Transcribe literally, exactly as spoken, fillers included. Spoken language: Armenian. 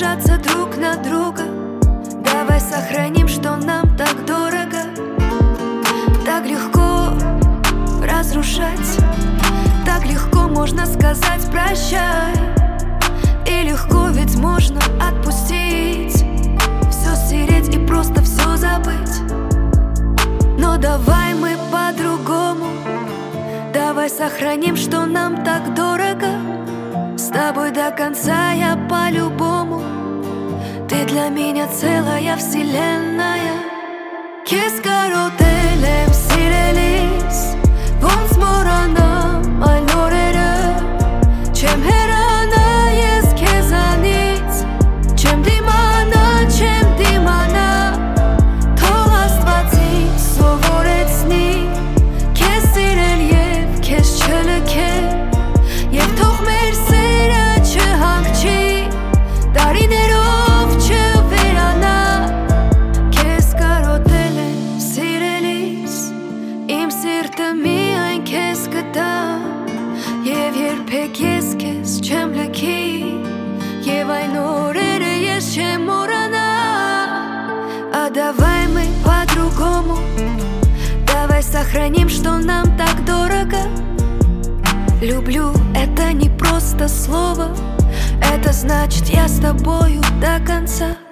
обижаться друг на друга. Давай сохраним, что нам так дорого. Так легко разрушать, так легко можно сказать прощай. И легко ведь можно отпустить, все стереть и просто все забыть. Но давай мы по-другому. Давай сохраним, что нам так дорого. С тобой до конца я по-любому. Ты для меня целая вселенная. Կեսկարոտել եմ, սիրելիս, ոնց մոռանամ այն օրերը։ Չեմ հեռանա ես քեզանից, չեմ դիմանա, չեմ դիմանա։ Թող Աստված ինձ սովորեցնի քեզ սիրել և քեզ չլքել, և թող մեր սերը չհանգչի, տարիներով չվերանա։ Կեսկարոտել եմ, սիրելիս, իմ սիրտը միայն քեզ կտա, և երբեք ես քեզ չեմ լքի, և այն օրերը ես չեմ մոռանա։ А давай мы по-другому. Давай сохраним, что нам так дорого. Люблю — это не просто слово, это значит я с тобою до конца.